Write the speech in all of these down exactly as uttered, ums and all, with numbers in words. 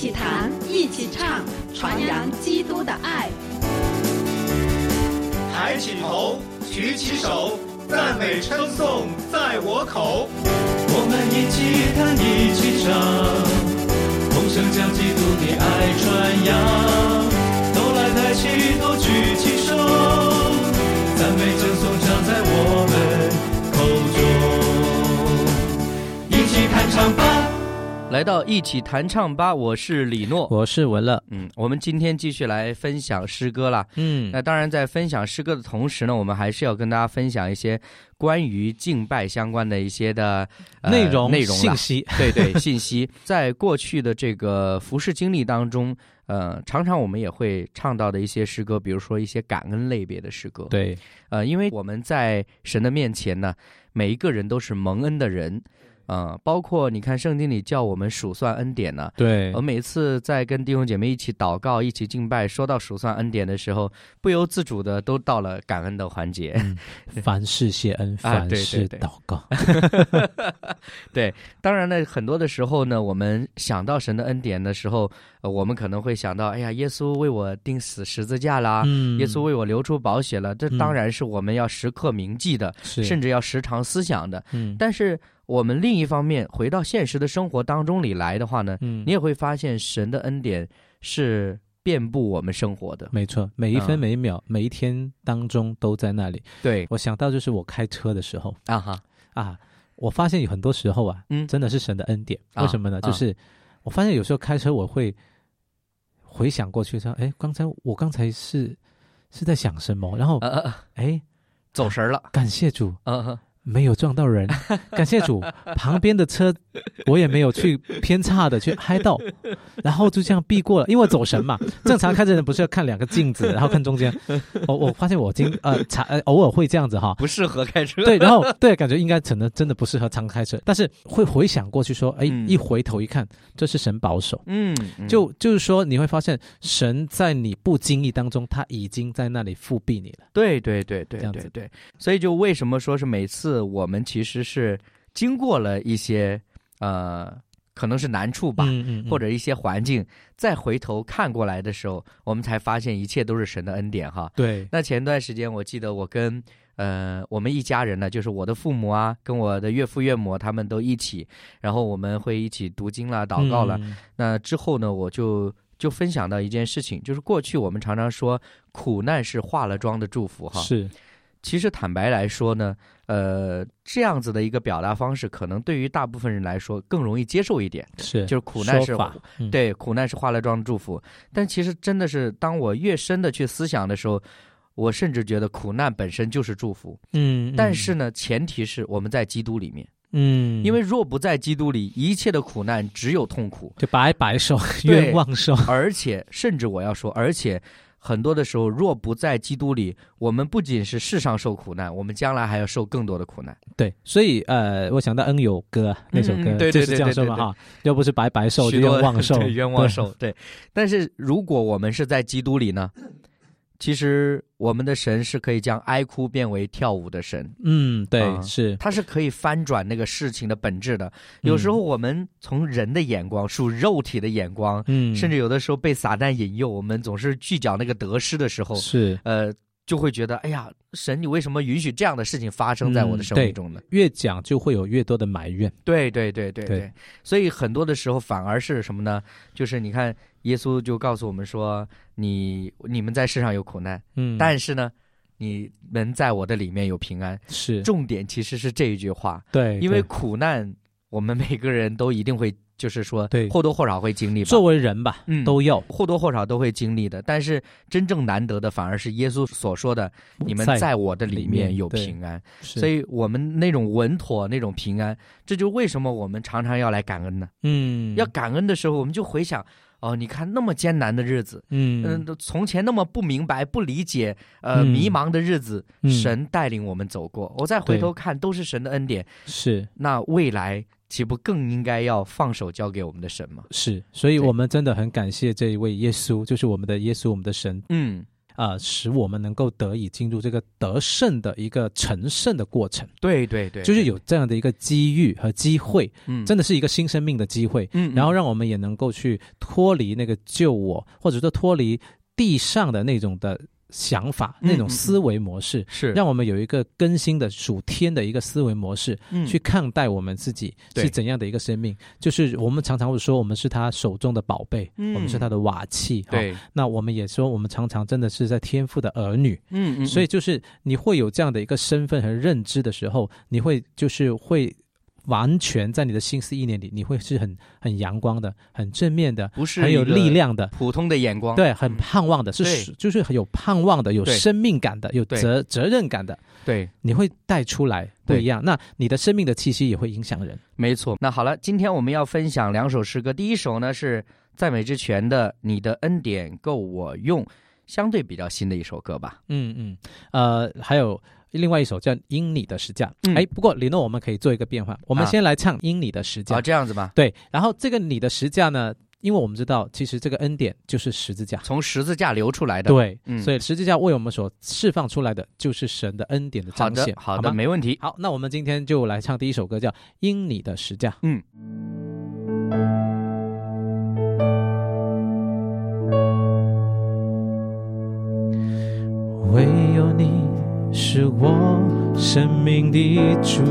起弹，一起唱，传扬基督的爱。 抬起头，举起手，赞美称颂在我口。 我们一起弹，一起唱，同声将基督的爱传扬。都来抬起头，举起手，赞美称颂常在我们口中。一起弹唱吧。 来到一起弹唱吧，我是李诺， 我是文乐。 嗯，我们今天继续来分享诗歌啦。 嗯， 那当然在分享诗歌的同时呢，我们还是要跟大家分享一些关于敬拜相关的一些的、呃、 内容内容信息。 对对，信息。在过去的这个服事经历当中，呃，常常我们也会唱到的一些诗歌，比如说一些感恩类别的诗歌。 对， 呃，因为我们在神的面前呢，每一个人都是蒙恩的人。嗯，包括你看圣经里叫我们数算恩典呢。 对， 我每次在跟弟兄姐妹一起祷告、一起敬拜，说到数算恩典的时候，不由自主的都到了感恩的环节。 嗯、凡事谢恩，凡事祷告。 啊、对, 对, 对, 对，当然呢，很多的时候呢，我们想到神的恩典的时候，呃、我们可能会想到，哎呀，耶稣为我钉死十字架啦，嗯、耶稣为我流出宝血了，这当然是我们要时刻铭记的，嗯、甚至要时常思想的。嗯，但是我们另一方面回到现实的生活当中里来的话呢，嗯，你也会发现神的恩典是遍布我们生活的。 没错，每一分每一秒、嗯、每一天当中都在那里。 对， 我想到就是我开车的时候啊哈啊，我发现有很多时候啊，嗯，真的是神的恩典。为什么呢？啊、就是我发现有时候开车我会回想过去说，哎，刚才我刚才是是在想什么？然后哎、啊， 走神了、 啊，感谢主。 嗯、啊。 没有撞到人，感谢主。旁边的车我也没有去偏差的去嗨到，然后就这样避过了，因为我走神嘛。正常开车人不是要看两个镜子，然后看中间。我我发现我今呃呃偶尔会这样子哈， 不适合开车。 对，然后对，感觉应该可能真的不适合常开车，但是会回想过去说，哎，嗯、一回头一看，这是神保守。嗯，就就是说你会发现神在你不经意当中，他已经在那里复庇你了。 对对对对对对，所以就为什么说是每次。我们其实是经过了一些呃，可能是难处吧，嗯嗯嗯或者一些环境，再回头看过来的时候，我们才发现一切都是神的恩典哈。 对。 那前段时间我记得我跟呃我们一家人呢，就是我的父母啊，跟我的岳父岳母他们都一起，然后我们会一起读经啦、祷告了。嗯、那之后呢，我就就分享到一件事情，就是过去我们常常说苦难是化了妆的祝福哈。 是。 其实坦白来说呢，呃，这样子的一个表达方式，可能对于大部分人来说更容易接受一点。 是， 就是苦难是、 嗯、 对，苦难是化了妆的祝福。但其实真的是，当我越深的去思想的时候，我甚至觉得苦难本身就是祝福。嗯，但是呢，前提是我们在基督里面。嗯，因为若不在基督里，一切的苦难只有痛苦， 就白白受，冤枉受。 而且，甚至我要说，而且。很多的时候，若不在基督里，我们不仅是世上受苦难，我们将来还要受更多的苦难。 对，所以呃，我想到恩友歌那首歌，嗯、对对对对对对就是这样说嘛哈，要不是白白受，就冤枉受， 对冤枉受。对，但是如果我们是在基督里呢？其实我们的神是可以将哀哭变为跳舞的神。 嗯，对， 嗯、 是， 他是可以翻转那个事情的本质的。有时候我们从人的眼光，属肉体的眼光，嗯，甚至有的时候被撒旦引诱，我们总是计较那个得失的时候， 是， 呃，就会觉得，哎呀，神，你为什么允许这样的事情发生在我的生命中呢？ 嗯、越讲就会有越多的埋怨。 对对对对 对, 对，所以很多的时候反而是什么呢？就是你看。耶稣就告诉我们说，你你们在世上有苦难，嗯，但是呢，你们在我的里面有平安。 是， 重点其实是这一句话。 对， 因为苦难，我们每个人都一定会，就是说， 对， 或多或少会经历吧。 作为人吧，嗯，都要或多或少都会经历的。但是真正难得的，反而是耶稣所说的，你们在我的里面有平安。所以我们那种稳妥，那种平安，这就是为什么我们常常要来感恩呢？嗯，要感恩的时候，我们就回想。哦，你看那么艰难的日子，嗯嗯、呃，从前那么不明白、不理解、呃、嗯、迷茫的日子，嗯、神带领我们走过。我再回头看，都是神的恩典。 是， 那未来岂不更应该要放手交给我们的神吗？ 是，所以我们真的很感谢这一位耶稣，就是我们的耶稣，我们的神。 嗯， 呃，使我们能够得以进入这个得胜的一个成圣的过程。 对对 对, 对， 就是有这样的一个机遇和机会，嗯，真的是一个新生命的机会，嗯，然后让我们也能够去脱离那个旧我，或者说脱离地上的那种的想法，那种思维模式，是让我们有一个更新的属天的一个思维模式，嗯，去看待我们自己是怎样的一个生命。就是我们常常会说我们是他手中的宝贝，嗯，我们是他的瓦器，对，哦，那我们也说我们常常真的是在天父的儿女，嗯 嗯, 嗯，所以就是你会有这样的一个身份和认知的时候，你会就是会完全在你的心思意念里，你会是很很阳光的，很正面的，不是很有力量的， 普通的眼光， 对，很盼望的，是就是很有盼望的，有生命感的，有责责任感的，对，你会带出来不一样。那你的生命的气息也会影响人， 没错。那好了，今天我们要分享两首诗歌，第一首呢是赞美之泉的《你的恩典够我用》，相对比较新的一首歌吧。 嗯嗯，呃，还有。另外一首叫《因你的十架》，哎、嗯，不过李诺我们可以做一个变换，我们先来唱《因你的十架》。 啊，这样子吗？ 对，然后这个你的十架呢，因为我们知道，其实这个恩典就是十字架， 从十字架流出来的。 对，嗯、所以十字架为我们所释放出来的，就是神的恩典的彰显。 好的，好的，好没问题。 好，那我们今天就来唱第一首歌，叫《因你的十架》。嗯。唯有你是我生命的主，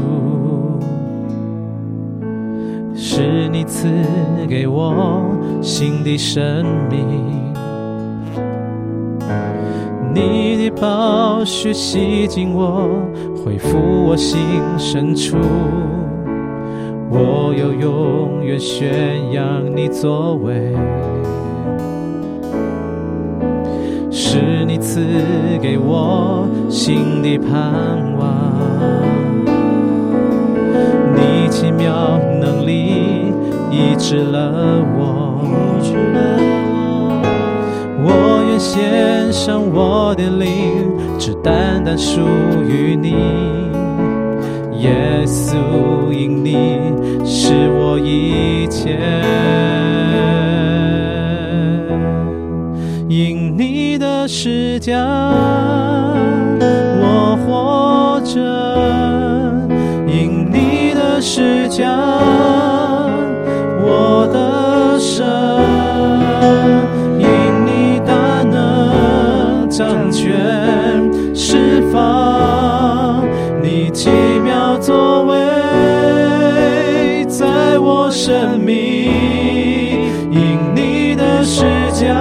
是你赐给我新的生命，你的宝血洗净我，恢复我心深处，我要永远宣扬你作为，是你赐给我新的盼望，你奇妙能力医治了我，我愿献上我的灵，只单单属于你，耶稣因你是我一切，因你的十架我活着，因你的十架我得胜，因你大能掌权释放，你奇妙作为在我生命，因你的十架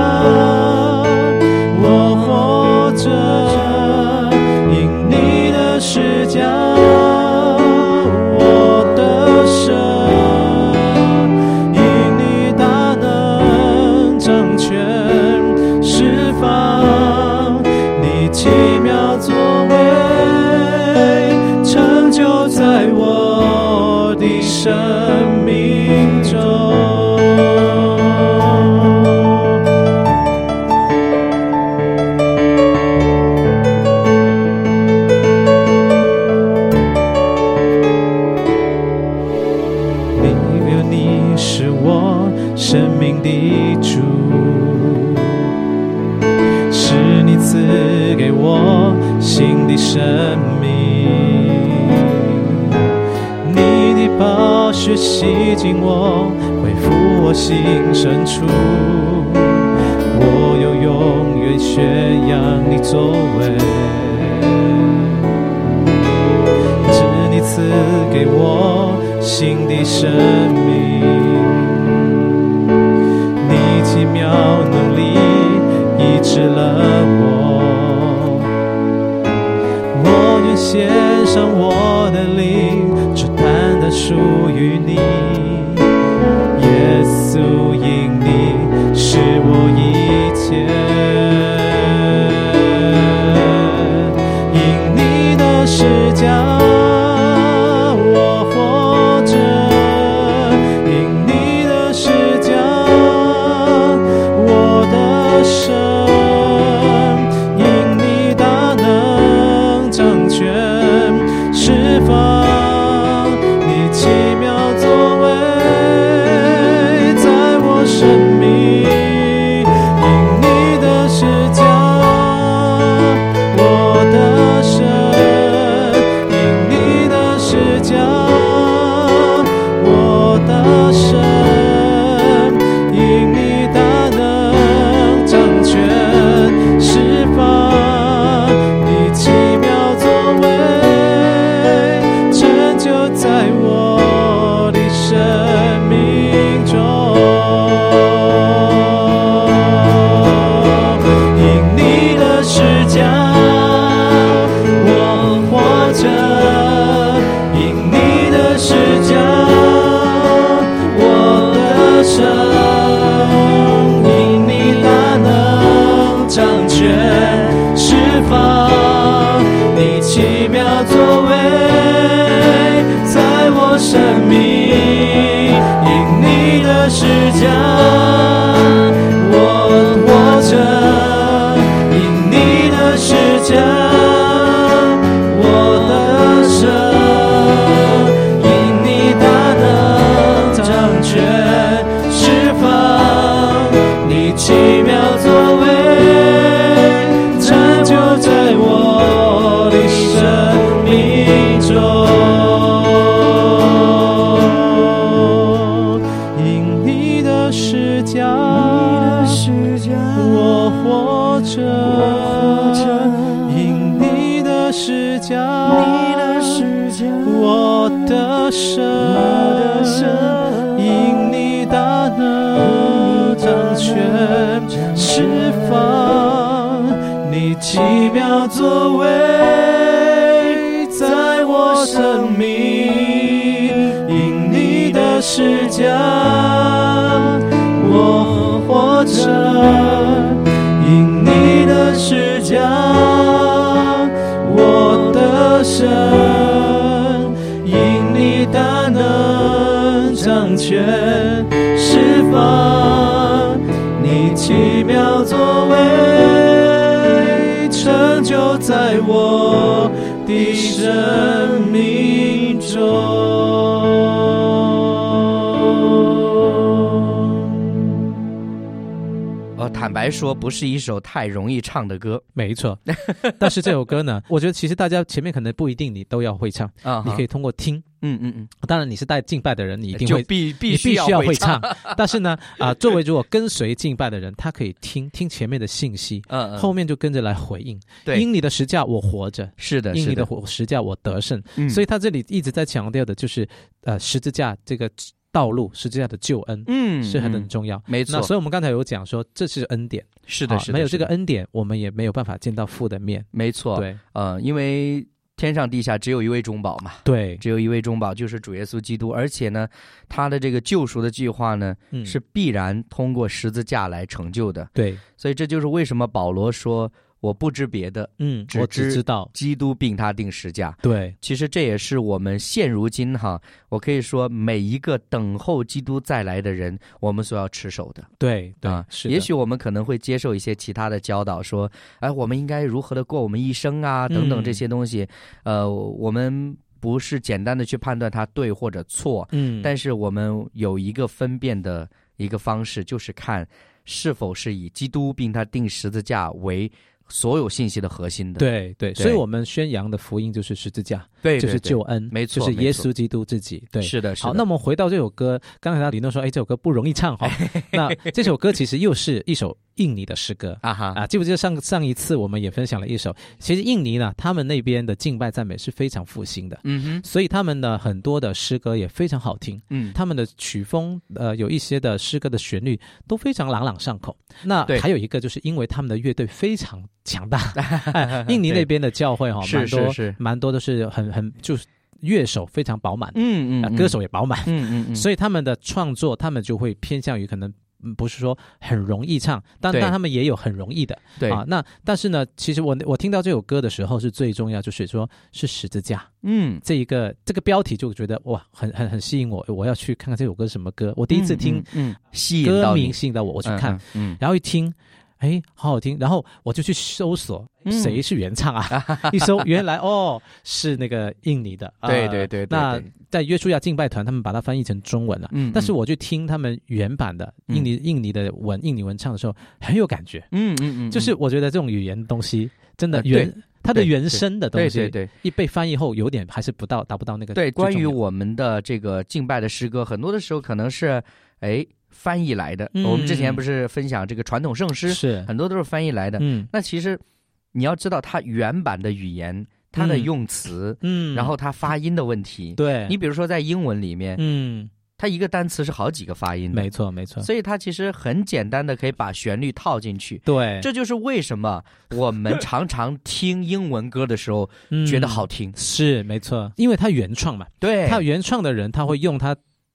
我活着，因你的十架我得胜，因你大能掌权释放，你奇妙作为成就在我的生命中。生命的主，是你赐给我新的生命，你的宝血洗净我，恢复我心深处，我要永远宣扬你作为，是你赐给我新的生命，奇妙能力医治了我，我愿献上我的灵，只单单属于你，耶稣因你是我一切，因你的十架我活着，因你生，因你大能掌权释放，你奇妙作为在我生命，因你的施加我活着，因你的施加我得胜，因你大能掌权释放，你奇妙作为成就在我的生命中，因你的施加我活着，因你的施加我得胜，因你大能掌权释放，你奇妙作为在我生命，因你的施加我活着，因你的施加我得胜，因你大能掌权释放，你奇妙作为成就在我的生命中。 坦白说，不是一首太容易唱的歌， 没错。但是这首歌呢，我觉得其实大家前面可能不一定你都要会唱，啊、你可以通过听， 嗯嗯嗯。 当然你是带敬拜的人，你一定会就必必须你必须要会唱。 唱。但是呢，啊、呃，作为如果跟随敬拜的人，他可以听听前面的信息，嗯嗯，后面就跟着来回应。 对， 因你的十架我活着， 是的， 因你的十架我得胜。嗯、所以他这里一直在强调的就是呃十字架这个道路，十字架的救恩，嗯，是很很重要， 没错。 那所以我们刚才有讲说，这是恩典， 是的，是的， 没有这个恩典，我们也没有办法见到父的面， 没错。 对， 呃，因为天上地下只有一位中保嘛， 对， 只有一位中保，就是主耶稣基督。而且呢，他的这个救赎的计划呢，嗯、是必然通过十字架来成就的。 对， 所以这就是为什么保罗说，我不知别的， 嗯， 只我只知道基督并他定十架。 对， 其实这也是我们现如今哈，我可以说每一个等候基督再来的人，我们所要持守的。 对对、 啊， 是的。 也许我们可能会接受一些其他的教导，说，哎，我们应该如何的过我们一生啊，等等这些东西。嗯、呃，我们不是简单的去判断它对或者错，嗯，但是我们有一个分辨的一个方式，就是看是否是以基督并他定十字架为所有信息的核心的。 对 对, 对，所以我们宣扬的福音就是十字架， 对， 就是救恩， 没错， 就是耶稣基督自己。对， 是的，是的。 好，那我们回到这首歌，刚才李诺说，哎，这首歌不容易唱哈。那这首歌其实又是一首印尼的诗歌啊哈啊，记不记得上上一次我们也分享了一首？其实印尼呢，他们那边的敬拜赞美是非常复兴的，嗯哼，所以他们的很多的诗歌也非常好听，嗯，他们的曲风呃有一些的诗歌的旋律都非常朗朗上口。那还有一个就是因为他们的乐队非常强大，哎、印尼那边的教会哈，蛮多是蛮多都是很很就是乐手非常饱满，嗯嗯、呃，歌手也饱满，嗯嗯嗯，所以他们的创作他们就会偏向于可能。不是说很容易唱，但但他们也有很容易的， 对啊。那但是呢，其实我我听到这首歌的时候，是最重要，就是说是十字架，嗯，这一个这个标题就觉得哇，很很很吸引我，我要去看看这首歌是什么歌。我第一次听， 嗯， 嗯歌名吸引到我，我去看，嗯，嗯然后一听。哎，好好听，然后我就去搜索谁是原唱啊？嗯、一搜，原来哦是那个印尼的， 对对 对, 对, 对。 那在约书亚敬拜团，他们把它翻译成中文了，嗯，但是我去听他们原版的印尼、嗯、印尼的文印尼文唱的时候，很有感觉，嗯嗯嗯，就是我觉得这种语言的东西真的原、呃、它的原生的东西， 对对 对, 对， 一被翻译后有点还是不到达不到那个。 对，关于我们的这个敬拜的诗歌，很多的时候可能是哎。翻译来的、嗯，我们之前不是分享这个传统圣诗， 是很多都是翻译来的。嗯，那其实你要知道，它原版的语言，它的用词，嗯，然后它发音的问题， 对， 你比如说在英文里面，嗯，它一个单词是好几个发音的， 没错没错， 所以它其实很简单的可以把旋律套进去。 对， 这就是为什么我们常常听英文歌的时候觉得好听， 是没错，因为它原创嘛， 对， 它原创的人他会用他。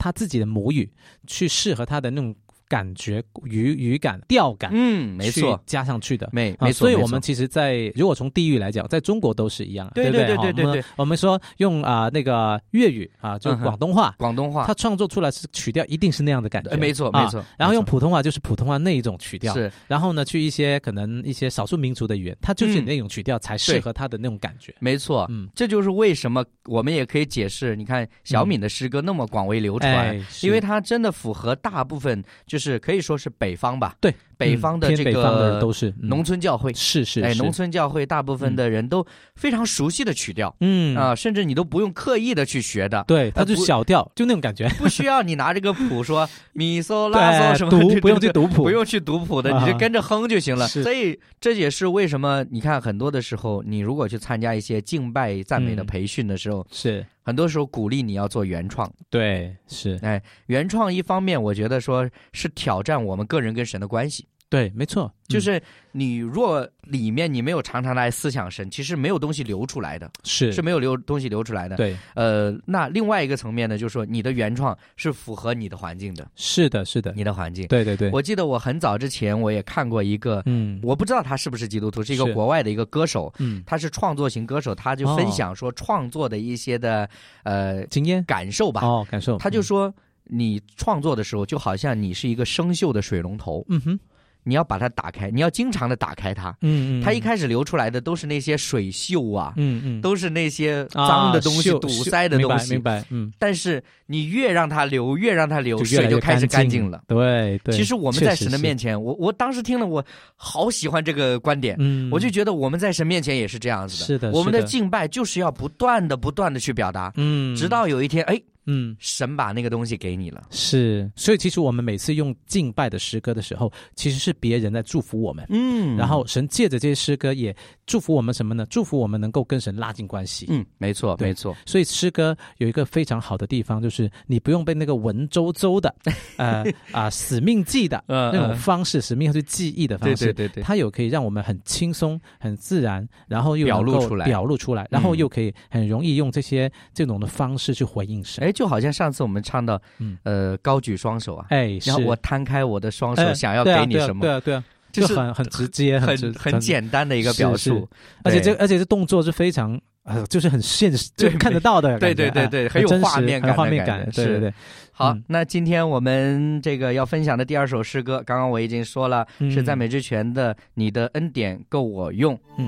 他自己的母语去适合他的那种感觉语语感调感， 嗯，没错， 加上去的， 没没错、啊。 所以我们其实在如果从地域来讲，在中国都是一样， 对对对对对对对。 我们说用啊、呃、那个粤语啊，就广东话， 广、嗯、东话， 它创作出来是曲调一定是那样的感觉， 呃、没错没错、啊。 然后用普通话就是普通话那一种曲调， 是。 然后呢，去一些可能一些少数民族的语言，它就是那种曲调才适合它的那种感觉。 没错，嗯，这就是为什么我们也可以解释，你看小敏的诗歌那么广为流传， 嗯哎、 因为它真的符合大部分，就是可以说是北方吧， 对。 北方的这个都是农村教会， 是是， 哎，农村教会大部分的人都非常熟悉的曲调， 嗯啊，甚至你都不用刻意的去学的， 对，它就小调，就那种感觉， 不需要你拿这个谱说咪嗦拉嗦什么， 读不用去读谱， 不用去读谱的，你就跟着哼就行了。所以这也是为什么你看很多的时候，你如果去参加一些敬拜赞美的培训的时候， 是很多时候鼓励你要做原创， 对，是， 哎，原创一方面我觉得说是挑战我们个人跟神的关系。 对，没错， 就是你若里面你没有常常来思想神，其实没有东西流出来的， 是是没有流东西流出来的。 对， 呃，那另外一个层面呢，就是说你的原创是符合你的环境的， 是的，是的， 你的环境。 对对对， 我记得我很早之前我也看过一个，嗯，我不知道他是不是基督徒，是一个国外的一个歌手，嗯，他是创作型歌手，他就分享说创作的一些的、哦、呃经验感受吧， 哦，感受， 他就说、嗯、你创作的时候就好像你是一个生锈的水龙头， 嗯哼。 你要把它打开，你要经常的打开它。嗯嗯，它一开始流出来的都是那些水锈啊，嗯嗯，都是那些脏的东西、啊、堵塞的东西。 明白，明白，嗯。 但是你越让它流，越让它流，就水就开始干净了。 对对。 其实我们在神的面前，我我当时听了，我好喜欢这个观点。嗯。我就觉得我们在神面前也是这样子的。 是的。 我们的敬拜就是要不断的、不断的去表达。嗯。直到有一天，哎。嗯，神把那个东西给你了， 是，所以其实我们每次用敬拜的诗歌的时候，其实是别人在祝福我们，嗯，然后神借着这些诗歌也祝福我们什么呢？祝福我们能够跟神拉近关系， 嗯，没错，没错。 所以诗歌有一个非常好的地方，就是你不用被那个文绉绉的，呃啊、呃、使命记的那种方式，使命要去记忆的方式， 对对对对， 它有可以让我们很轻松、很自然，然后又能够表露出来， 表露出来，然后又可以很容易用这些这种的方式去回应神。 哎，就好像上次我们。我们唱到，呃，高举双手啊， 哎， 然后我摊开我的双手，想要给你什么？ 对啊，对啊， 就是很很直接、 很很简单的一个表述， 而且这而且这动作是非常，呃，就是很现实，就看得到的， 对对对对，很有画面感， 画面感，对对对。 好，那今天我们这个要分享的第二首诗歌，刚刚我已经说了，是赞美之泉的《你的恩典够我用》。嗯。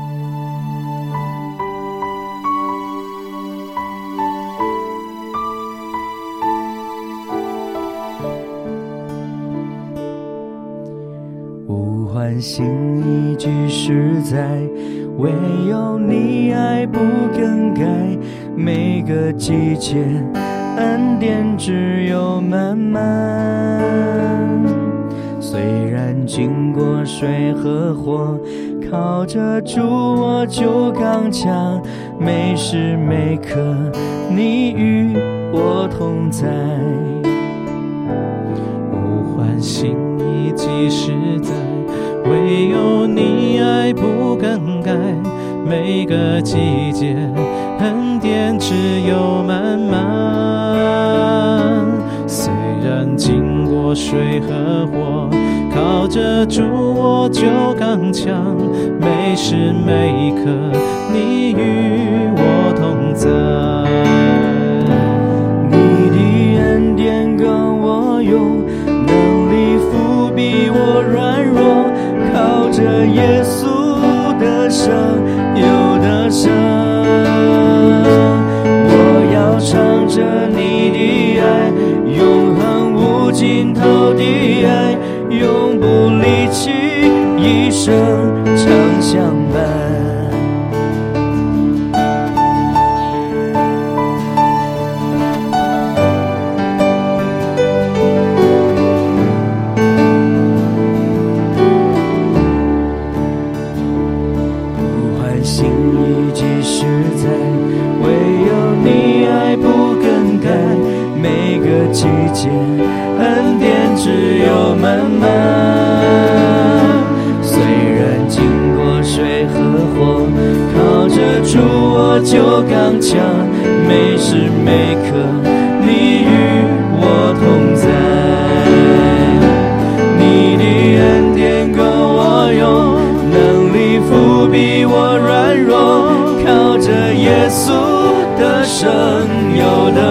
唤醒一句实在，唯有你爱不更改，每个季节恩典只有满满。虽然经过水和火，靠着主我就刚强，每时每刻你与我同在。呼唤醒一句实在，唯有你爱不更改，每个季节恩典只有满满。虽然经过水和火，靠着主我就刚强，每时每刻你与我同在。你的恩典够我用，能力覆庇我软弱，靠着耶稣的生有的生。我要唱着你的爱，永恒无尽头的爱，永不离弃，一生常相伴。季节恩典只有满满，虽然经过水和火，靠着主我就刚强，每时每刻你与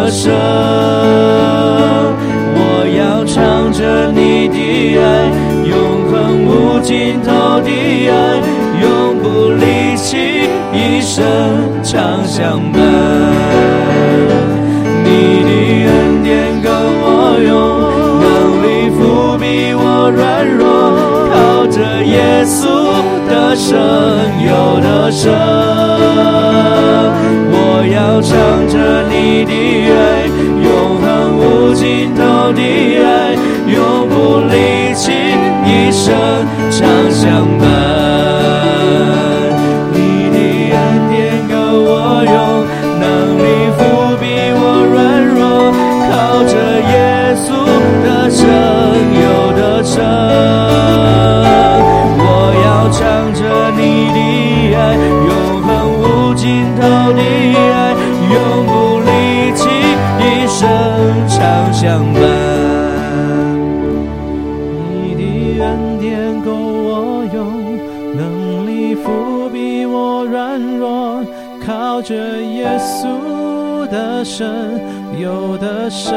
神，我要唱着你的爱，永恒无尽头的爱，永不离弃，一生常相伴。你的恩典够我用，能力覆庇我软弱，靠着耶稣的生有的生。我要唱着你的爱，永恒无尽头的爱，永不离弃，一生常相伴。你的恩典够我用，能力覆庇我软弱，靠着耶稣的生有的生。我要唱着你的爱，永恒无尽头的爱，永不离弃，一生常相伴。你的恩典够我用，能力覆庇我软弱，靠着耶稣的生有的生。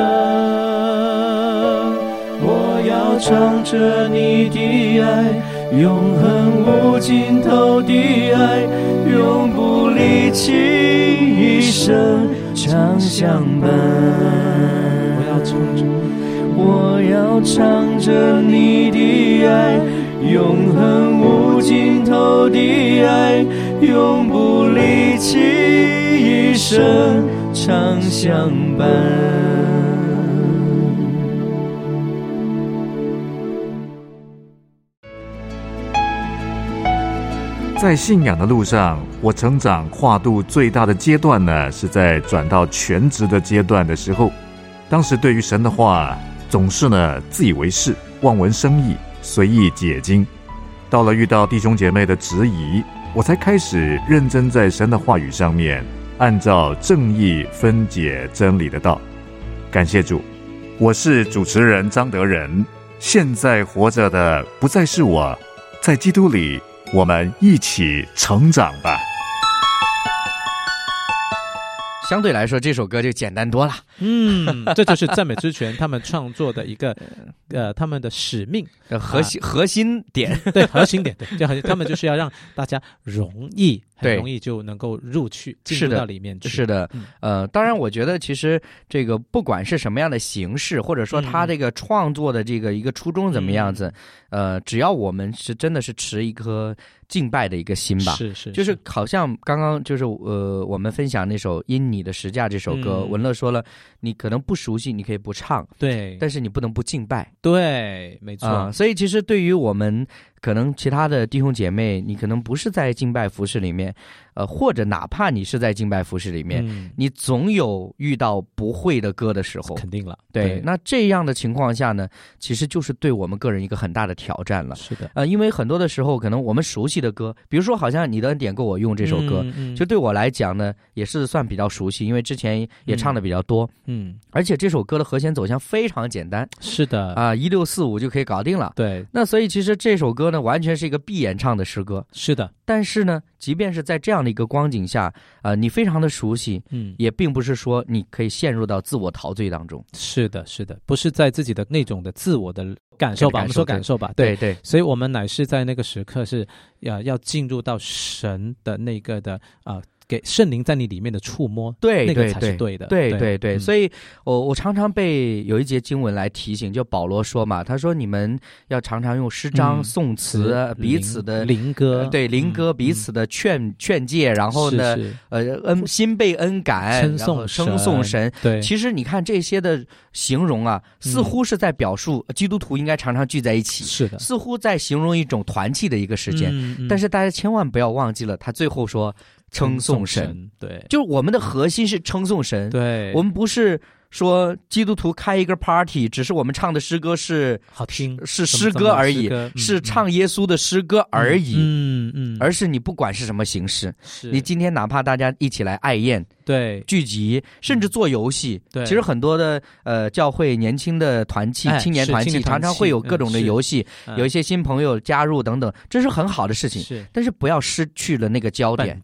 我要唱着你的爱，永恒无尽头的爱，永不离弃，一生常相伴。我要唱着，我要唱着你的爱，永恒无尽头的爱，永不离弃，一生常相伴。 在信仰的路上，我成长跨度最大的阶段呢，是在转到全职的阶段的时候。当时对于神的话，总是呢自以为是，望文生义，随意解经。到了遇到弟兄姐妹的质疑，我才开始认真在神的话语上面，按照正义分解真理的道。感谢主，我是主持人张德仁。现在活着的不再是我，在基督里，我们一起成长吧。 相对来说，这首歌就简单多了。 嗯，这就是赞美之泉他们创作的一个呃，他们的使命核心、啊、核心点， 对，核心点，对，就他们就是要让大家容易，很容易就能够入去，进入到里面去。 是的，嗯、呃，当然，我觉得其实这个不管是什么样的形式，或者说他这个创作的这个一个初衷怎么样子，嗯、呃，只要我们是真的是持一颗敬拜的一个心吧， 是是， 就是好像刚刚就是呃，我们分享那首《因你的十架》这首歌，嗯、文乐说了，你可能不熟悉，你可以不唱， 对， 但是你不能不敬拜， 对，没错、 呃。所以其实对于我们可能其他的弟兄姐妹，你可能不是在敬拜服事里面，呃，或者哪怕你是在敬拜服事里面，嗯、你总有遇到不会的歌的时候， 肯定了。 对， 对， 那这样的情况下呢，其实就是对我们个人一个很大的挑战了。 是的， 呃，因为很多的时候，可能我们熟悉的歌，比如说好像你的恩典够我用这首歌，嗯嗯、就对我来讲呢，也是算比较熟悉，因为之前也唱的比较多， 嗯， 而且这首歌的和弦走向非常简单， 是的啊，一六四五就可以搞定了。 对， 那所以其实这首歌呢，完全是一个必演唱的诗歌。 是的， 但是呢，即便是在这样的一个光景下，呃，你非常的熟悉， 嗯， 也并不是说你可以陷入到自我陶醉当中。 是的，是的，不是在自己的那种的自我的感受吧，我们说感受吧， 对 对, 对， 所以我们乃是在那个时刻是要要进入到神的那个的啊。呃给圣灵在你里面的触摸， 对， 那个才是对的。 对对 对, 对, 对、 嗯， 所以我我常常被有一节经文来提醒，就保罗说嘛，他说你们要常常用诗章、嗯、颂词、嗯、彼此的灵歌， 呃、对灵歌、嗯、彼此的劝、嗯、劝诫，然后呢， 是是呃恩心被恩感， 称颂称颂神。 对， 其实你看这些的形容啊，似乎是在表述基督徒应该常常聚在一起， 是的， 似乎在形容一种团契的一个时间。 嗯嗯、 但是大家千万不要忘记了，他最后说。称颂神， 对， 就我们的核心是称颂神， 对， 我们不是说基督徒开一个 party， 只是我们唱的诗歌是好听， 是诗歌而已， 嗯、 是唱耶稣的诗歌而已， 嗯 嗯, 嗯， 而是你不管是什么形式， 是你今天哪怕大家一起来爱宴， 对， 聚集，甚至做游戏， 对， 其实很多的呃教会年轻的团契、 哎、 青年团契常常会有各种的游戏， 嗯、 有一些新朋友加入等等，这是很好的事情， 是， 但是不要失去了那个焦点， 本质。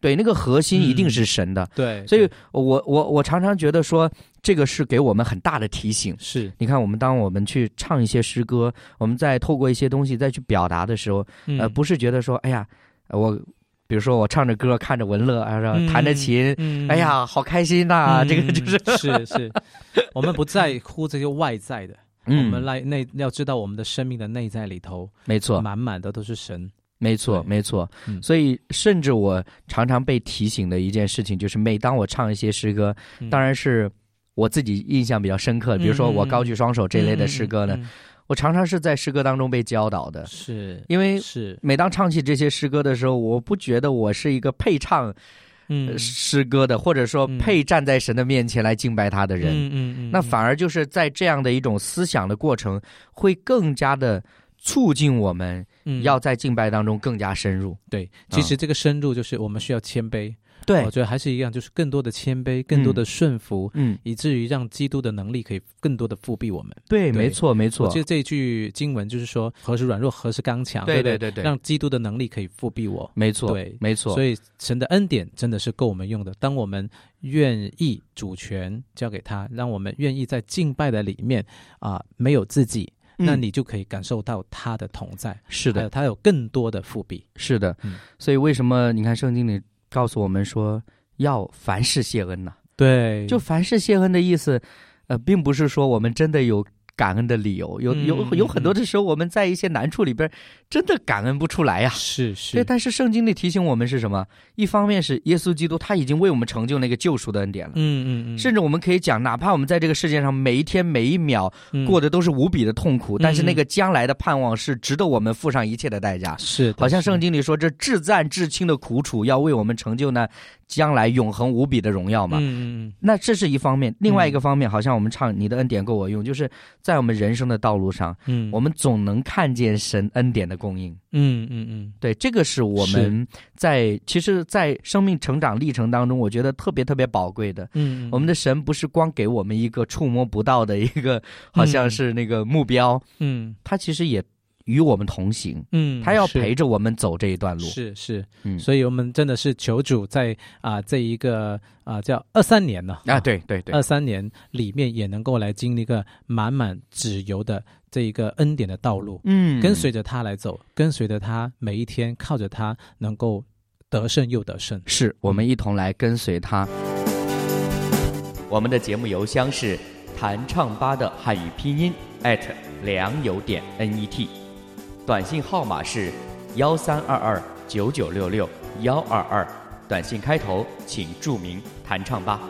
对，那个核心一定是神的。 嗯、对， 所以我我我常常觉得说，这个是给我们很大的提醒。 是， 你看，我们当我们去唱一些诗歌，我们在透过一些东西再去表达的时候，嗯、呃，不是觉得说，哎呀，我。比如说我唱着歌看着文乐，然后弹着琴，嗯嗯、哎呀好开心呐、啊嗯！这个就是是是，我们不在乎这些外在的，嗯、我们来内要知道我们的生命的内在里头， 没错， 满满的都是神。 没错没错、嗯、所以甚至我常常被提醒的一件事情，就是每当我唱一些诗歌、嗯、当然是我自己印象比较深刻的，比如说我高举双手这类的诗歌呢、嗯嗯嗯嗯我常常是在诗歌当中被教导的， 是因为是每当唱起这些诗歌的时候，我不觉得我是一个配唱嗯诗歌的，或者说配站在神的面前来敬拜他的人，嗯嗯嗯，那反而就是在这样的一种思想的过程，会更加的促进我们要在敬拜当中更加深入。 对，其实这个深入就是我们需要谦卑。 对， 我觉得还是一样，就是更多的谦卑，更多的顺服，嗯，以至于让基督的能力可以更多的复庇我们。 对，没错，没错。 我觉得这一句经文就是说，何时软弱，何时刚强， 对对对对， 让基督的能力可以复庇我。 没错， 对， 没错。 所以神的恩典真的是够我们用的。当我们愿意主权交给他，让我们愿意在敬拜的里面啊、呃，没有自己。那你就可以感受到他的同在， 是的， 他有更多的复庇， 是的、嗯。所以为什么你看圣经里告诉我们说要凡事谢恩呢、啊？ 对， 就凡事谢恩的意思，呃，并不是说我们真的有感恩的理由，有有有很多的时候我们在一些难处里边真的感恩不出来呀、啊。 是是。 对，但是圣经里提醒我们是什么？一方面是耶稣基督他已经为我们成就那个救赎的恩典了， 嗯嗯嗯。甚至我们可以讲，哪怕我们在这个世界上每一天每一秒过的都是无比的痛苦，嗯、但是那个将来的盼望是值得我们付上一切的代价。 是， 好像圣经里说，这至赞至轻的苦楚要为我们成就呢将来永恒无比的荣耀嘛。 嗯嗯。 那这是一方面，另外一个方面，好像我们唱你的恩典够我用，就是在我们人生的道路上，嗯，我们总能看见神恩典的供应。 嗯嗯嗯， 对，这个是我们在其实，在生命成长历程当中，我觉得特别特别宝贵的。嗯，我们的神不是光给我们一个触摸不到的一个，好像是那个目标。嗯，他其实也与我们同行。嗯，他要陪着我们走这一段路。 是是，嗯，所以我们真的是求主在啊、呃、这一个啊、呃、叫二三年呢啊，对对对， 二三年里面也能够来经历一个满满脂油的这一个恩典的道路。嗯，跟随着他来走，跟随着他每一天，靠着他能够得胜又得胜。 是我们一同来跟随他。我们的节目邮箱是弹唱吧的汉语拼音 at 良友点 net， 短信号码是幺三二二九九六六幺二二，短信开头请注明弹唱吧。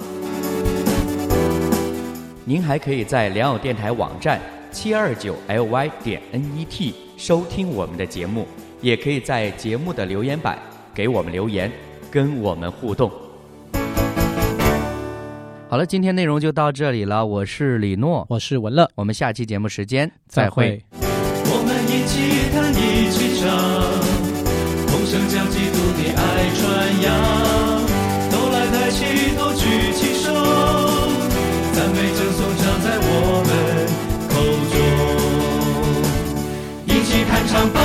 您还可以在良友电台网站七二九 L Y 点 net 收听我们的节目，也可以在节目的留言板给我们留言，跟我们互动。好了，今天内容就到这里了。我是李诺， 我是文乐， 我们下期节目时间再会。 我们一起弹，一起唱，同声将基督的爱传扬。都来抬起头，举起手，赞美称颂常在我们口中，一起弹唱吧。